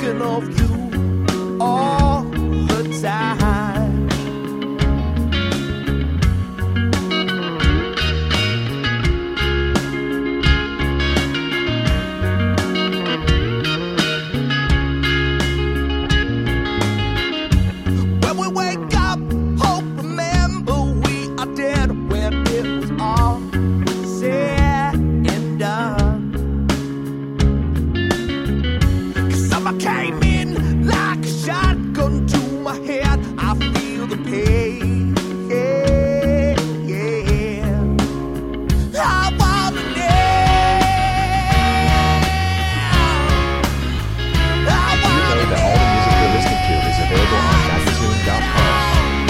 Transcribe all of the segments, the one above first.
thinking of you all the time. When we wake up, hope, remember we are dead when it was all said and done. 'Cause summer came in like a shotgun to my head. I feel the pain. I wanna You know that all the music you're listening to is available on Magnatune.com.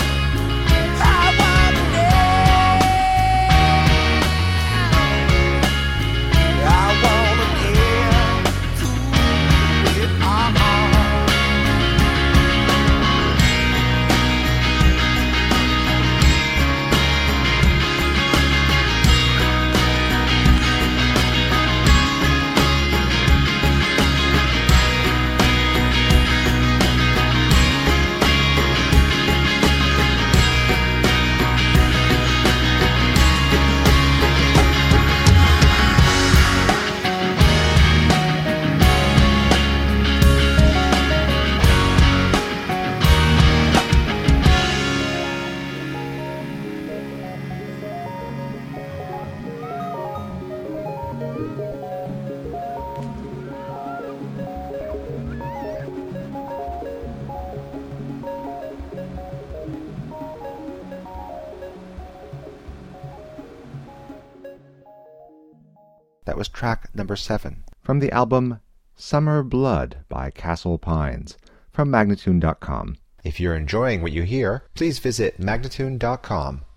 That was track number 7 from the album Summer Blood by Castle Pines from Magnatune.com. If you're enjoying what you hear, please visit Magnatune.com